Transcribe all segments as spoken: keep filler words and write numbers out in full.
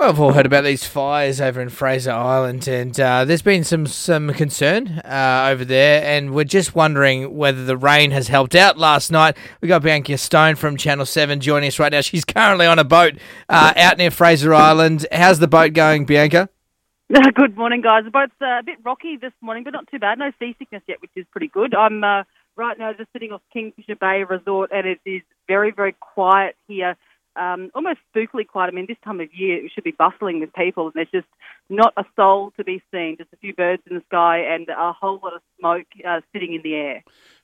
Well, we've all heard about these fires over in Fraser Island, and uh, there's been some some concern uh, over there, and we're just wondering whether the rain has helped out last night. We got Bianca Stone from Channel seven joining us right now. She's currently on a boat uh, out near Fraser Island. How's the boat going, Bianca? Good morning, guys. The boat's uh, a bit rocky this morning, but not too bad. No seasickness yet, which is pretty good. I'm uh, right now just sitting off Kingfisher Bay Resort, and it is very, very quiet here. Um, almost spookily quiet. I mean, this time of year it should be bustling with people, and there's just not a soul to be seen. Just a few birds in the sky and a whole lot of smoke uh, sitting in the air.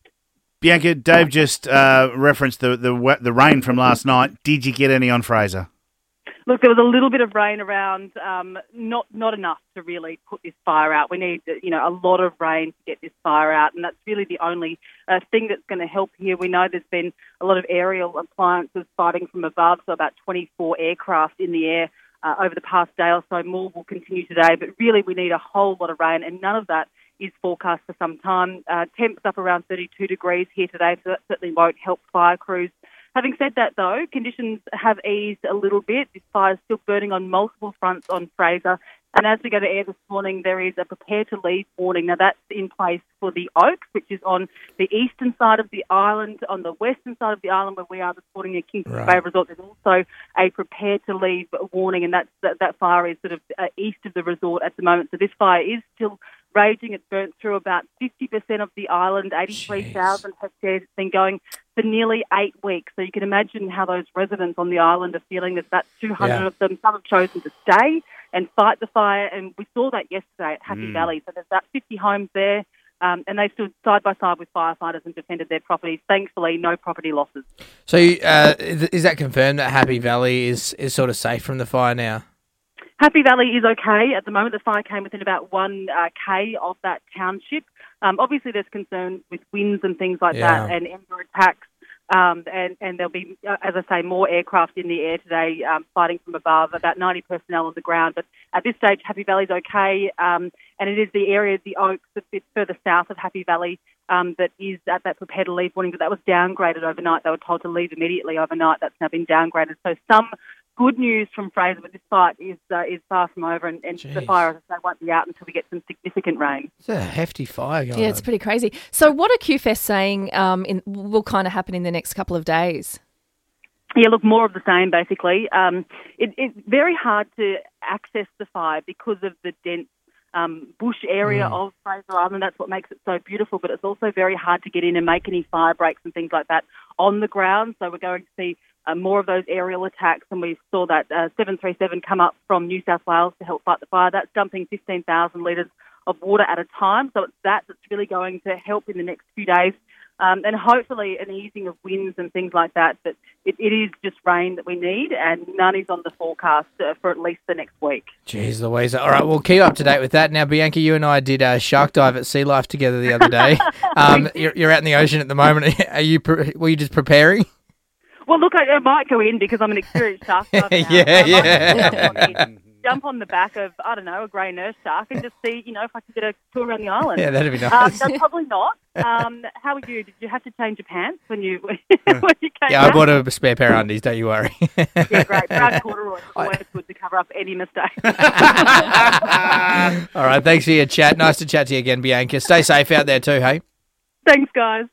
Bianca, Dave just uh, referenced the, the the rain from last night. Did you get any on Fraser? Look, there was a little bit of rain around, um, not not enough to really put this fire out. We need, you know, a lot of rain to get this fire out, and that's really the only uh, thing that's going to help here. We know there's been a lot of aerial appliances fighting from above, so about twenty-four aircraft in the air uh, over the past day or so. More will continue today, but really we need a whole lot of rain, and none of that is forecast for some time. Uh, temps up around thirty-two degrees here today, so that certainly won't help fire crews. Having said that, though, conditions have eased a little bit. This fire is still burning on multiple fronts on Fraser. And as we go to air this morning, there is a prepare to leave warning. Now, that's in place for the Oaks, which is on the eastern side of the island. On the western side of the island, where we are this morning at Kingfisher Right. Bay Resort, there's also a prepare to leave warning, and that's, that, that fire is sort of uh, east of the resort at the moment. So this fire is still raging. It's burnt through about fifty percent of the island, eighty-three thousand hectares. It's been going for nearly eight weeks. So you can imagine how those residents on the island are feeling. There's about two hundred Yeah. of them. Some have chosen to stay and fight the fire, and we saw that yesterday at Happy Mm. Valley. So there's about fifty homes there, um, and they stood side by side with firefighters and defended their properties. Thankfully, no property losses. So uh, is is that confirmed that Happy Valley is, is sort of safe from the fire now? Happy Valley is okay. At the moment, the fire came within about one uh, K of that township. Um, obviously, there's concern with winds and things like Yeah. that and ember attacks. Um, and, and there'll be, uh, as I say, more aircraft in the air today um, fighting from above, about ninety personnel on the ground. But at this stage, Happy Valley's okay. Um, and it is the area, the Oaks, a bit further south of Happy Valley, um, that is at that prepare to leave warning. But that was downgraded overnight. They were told to leave immediately overnight. That's now been downgraded. So some good news from Fraser, but this fight is uh, is far from over, and, and the Jeez. fire, as I say, won't be out until we get some significant rain. It's a hefty fire going Yeah, on. it's pretty crazy. So what are Q F E S saying um, in, will kind of happen in the next couple of days? Yeah, look, more of the same, basically. Um, it, it's very hard to access the fire because of the dense um, bush area Mm. of Fraser Island. That's what makes it so beautiful, but it's also very hard to get in and make any fire breaks and things like that on the ground. So we're going to see uh, more of those aerial attacks, and we saw that uh, seven three seven come up from New South Wales to help fight the fire. That's dumping fifteen thousand litres of water at a time. So it's that that's really going to help in the next few days. Um, and hopefully an easing of winds and things like that. But it, it is just rain that we need, and none is on the forecast uh, for at least the next week. Jeez Louisa. All right, we'll keep up to date with that. Now, Bianca, you and I did a shark dive at Sea Life together the other day. Um, you're, you're out in the ocean at the moment. Are you? Pre- were you just preparing? Well, look, I, I might go in because I'm an experienced shark diver now. Yeah, I might yeah. Jump on, the, jump on the back of, I don't know, a grey nurse shark and just see, you know, if I can get a tour around the island. Yeah, that'd be Um, nice. no, probably not. Um, how are you? Did you have to change your pants when you when you came Yeah, I back? bought a spare pair of undies. Don't you worry. Yeah, great. Brown corduroy is always good to cover up any mistake. All right, thanks for your chat. Nice to chat to you again, Bianca. Stay safe out there too, hey? Thanks, guys.